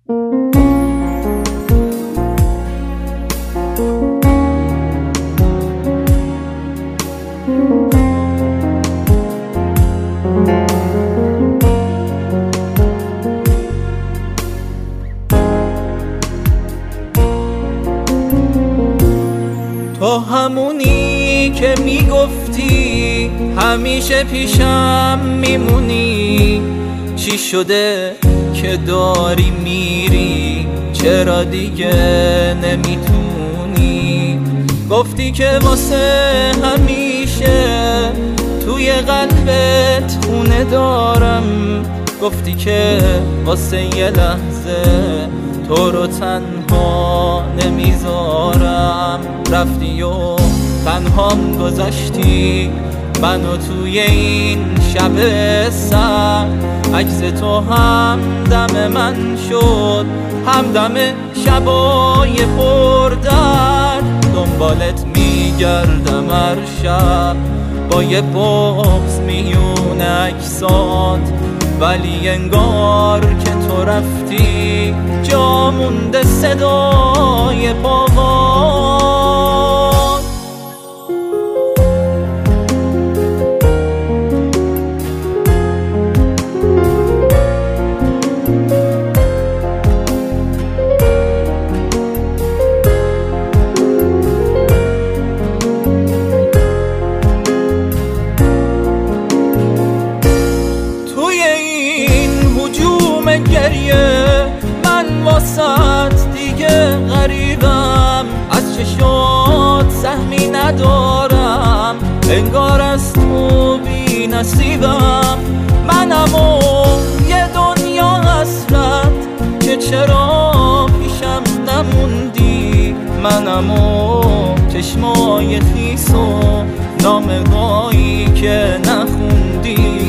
تو همونی که میگفتی همیشه پیشم میمونی، چی شده که داری میری؟ چرا دیگه نمیتونی؟ گفتی که واسه همیشه توی قلبت خونه دارم، گفتی که واسه یه لحظه تو رو تنها نمیذارم. رفتی و تنهام گذاشتی منو توی این شب سر، عکس تو هم دم من شد، هم دم شبای پردرد. دنبالت میگردم هر شب با یه بغض میون عکسات، ولی انگار که تو رفتی جا مونده صدای پاهات. گریه من واسط دیگه غریبم، از چشات سهمی ندارم، انگار از تو بی نصیبم. منم و یه دنیا حسرت که چرا پیشم نموندی، منم و چشمای خیس و نامگاهی که نخوندی،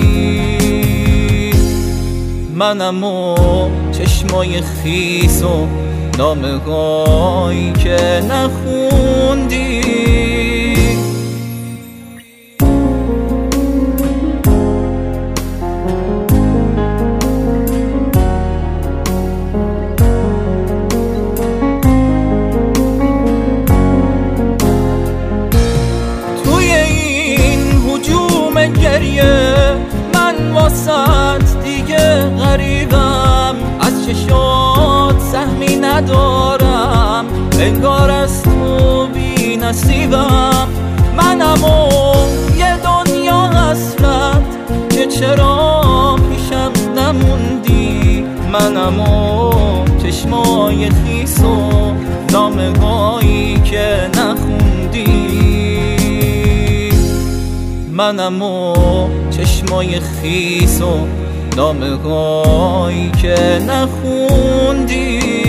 منم و چشمای خیس و نامگاهی که نخوندی. توی این هجوم گریه من واسط دیگه غریبم، از چشات سهمی ندارم، انگار از تو بی نصیبم. منم و یه دنیا حسرت که چرا پیشم نموندی، منم و چشمای خیس و نامگاهی که نخوندی، منم و چشمای خیس و نامگاهی که نخوندی.